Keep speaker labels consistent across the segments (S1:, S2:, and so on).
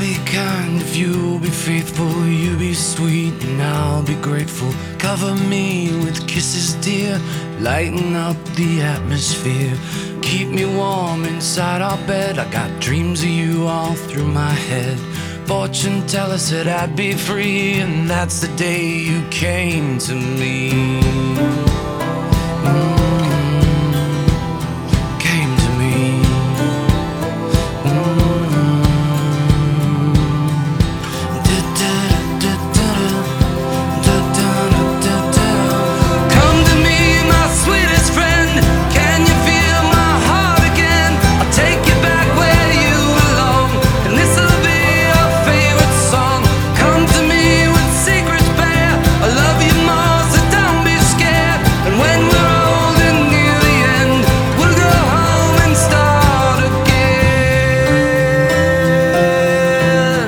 S1: be kind if you'll be faithful. You be sweet and I'll be grateful. Cover me with kisses, dear. Lighten up the atmosphere. Keep me warm inside our bed. I got dreams of you all through my head. Fortune teller said I'd be free, and that's the day you came to me. Came to me. Come to me, my sweetest friend. Can you feel my heart again? I'll take you back where you belong, and this'll be your favorite song. Come to me with secrets bare. I love you more, so don't be scared. And when we're old and near the end, we'll go home and start again.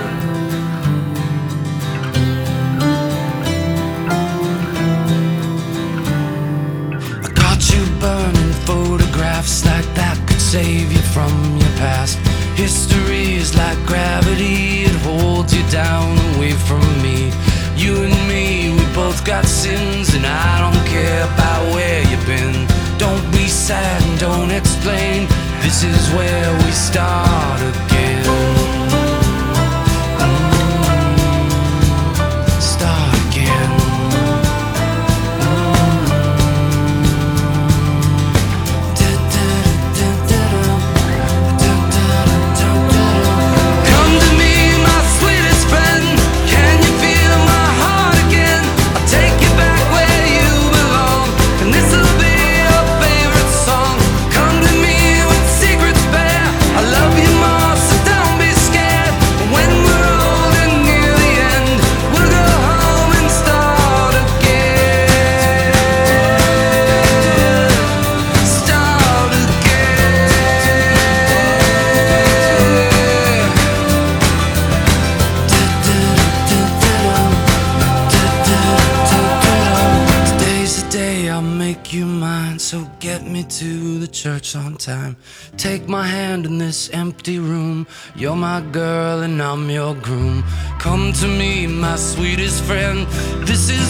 S1: I got you burning photographs like that could save you from your past. History is like gravity, it holds you down away from me. You and me, we both got sins, and I don't care about where you've been. Don't be sad and don't explain. This is where we start again. Start again. Come to me, my sweetest friend. Can you feel my heart again? I'll take you back where you belong, and this'll be your favorite song. Come to me with secrets bare. I love you more, so don't be scared. When we're old and near the end, we'll go home and start again. Start again. Today's the day I'll make you mine, so get me to the church on time. Take my hand in this empty room. You're my girl and I'm your groom. Come to me, my sweetest friend. This is